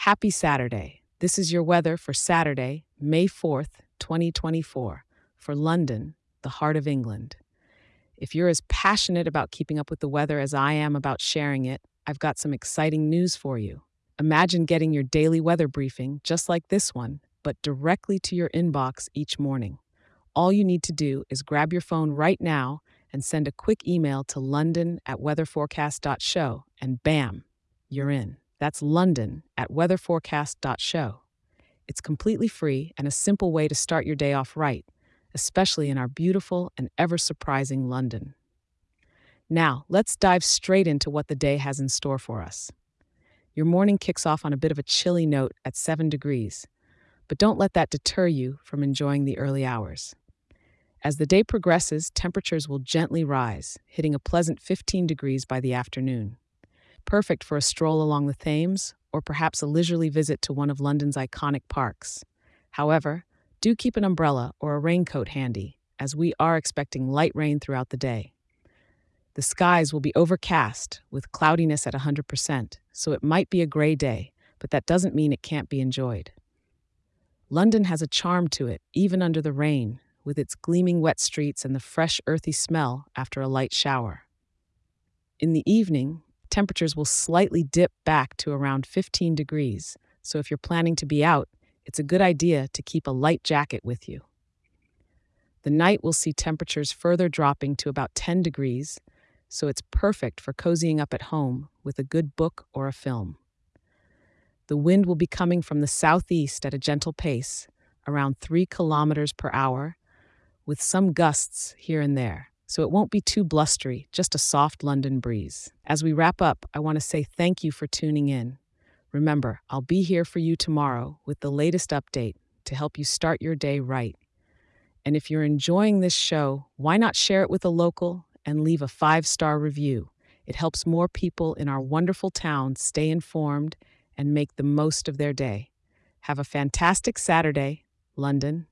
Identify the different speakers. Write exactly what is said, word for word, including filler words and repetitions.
Speaker 1: Happy Saturday. This is your weather for Saturday, May fourth, twenty twenty-four, for London, the heart of England. If you're as passionate about keeping up with the weather as I am about sharing it, I've got some exciting news for you. Imagine getting your daily weather briefing just like this one, but directly to your inbox each morning. All you need to do is grab your phone right now and send a quick email to london at weatherforecast.show, and bam, you're in. That's London at weatherforecast.show. It's completely free and a simple way to start your day off right, especially in our beautiful and ever surprising London. Now, let's dive straight into what the day has in store for us. Your morning kicks off on a bit of a chilly note at seven degrees, but don't let that deter you from enjoying the early hours. As the day progresses, temperatures will gently rise, hitting a pleasant fifteen degrees by the afternoon. Perfect for a stroll along the Thames or perhaps a leisurely visit to one of London's iconic parks. However, do keep an umbrella or a raincoat handy, as we are expecting light rain throughout the day. The skies will be overcast with cloudiness at one hundred percent, so it might be a gray day, but that doesn't mean it can't be enjoyed. London has a charm to it, even under the rain, with its gleaming wet streets and the fresh, earthy smell after a light shower. In the evening, temperatures will slightly dip back to around fifteen degrees, so if you're planning to be out, it's a good idea to keep a light jacket with you. The night will see temperatures further dropping to about ten degrees, so it's perfect for cozying up at home with a good book or a film. The wind will be coming from the southeast at a gentle pace, around three kilometers per hour, with some gusts here and there, so it won't be too blustery, just a soft London breeze. As we wrap up, I want to say thank you for tuning in. Remember, I'll be here for you tomorrow with the latest update to help you start your day right. And if you're enjoying this show, why not share it with a local and leave a five-star review? It helps more people in our wonderful town stay informed and make the most of their day. Have a fantastic Saturday, London.